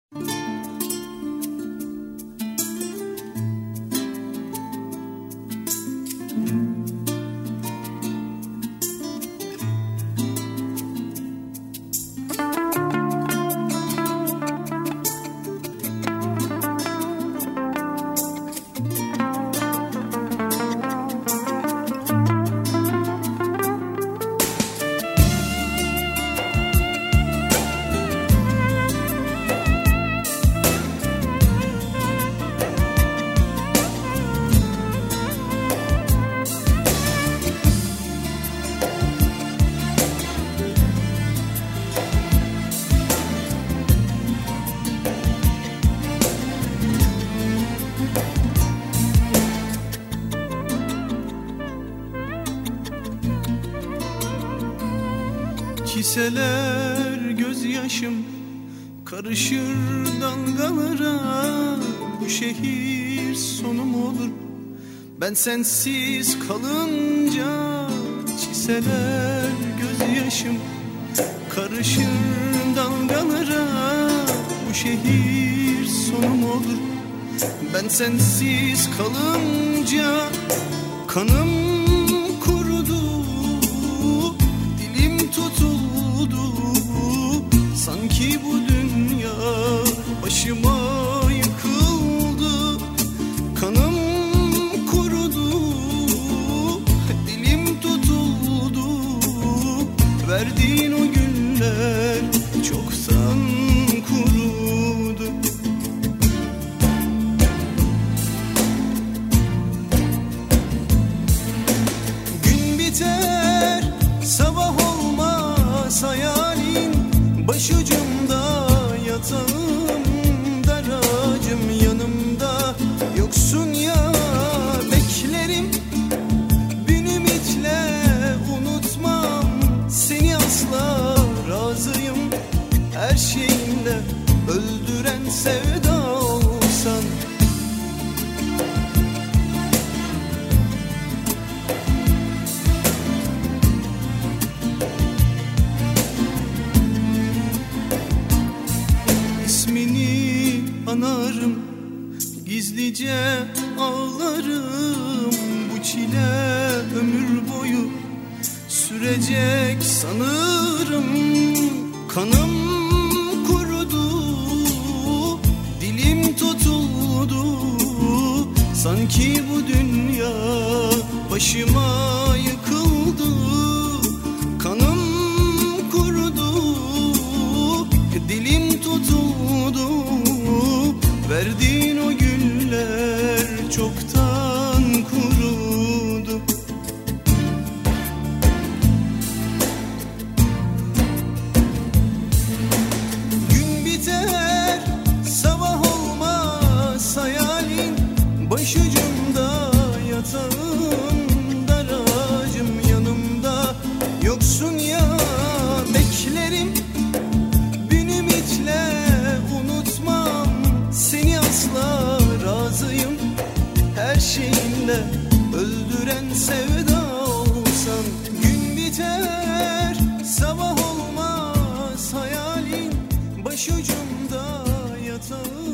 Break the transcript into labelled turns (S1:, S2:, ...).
S1: Çiseler gözyaşım karışır dalgalara. Bu şehir sonum olur ben sensiz kalınca. Çiseler gözyaşım karışır dalgalara. Bu şehir sonum olur ben sensiz kalınca. Kanım kurudu, dilim tutuldu. Sanki bu dünya başıma yıkıldı. Kanım kurudu, dilim tutuldu. Verdiğin o günler çoktan kurudu. Gün biter, sabah olmaz, hayalin başucumda, yatağım daracım yanımda yoksun ya. Beklerim bin ümitle, unutmam seni asla. Razıyım her şeyinle, öldüren sevda olsan. İsmini anarım, gizlice ağlarım. Bu çile ömür boyu sürecek sanırım. Kanım kurudu, dilim tutuldu. Sanki bu dünya başıma yıkıldı. Kanım kurudu, dilim tutuldu. Verdiğin o güller çoktan kurudu. Gün biter, sabah olmaz, hayalin başucumda, yatağım daracım yanımda yoksun ya. Beklerim bin ümitle, unutmam seni asla. Razıyım her şeyinle, öldüren sevda olsan. Gün biter, sabah olmaz, hayalin başucumda, yatağım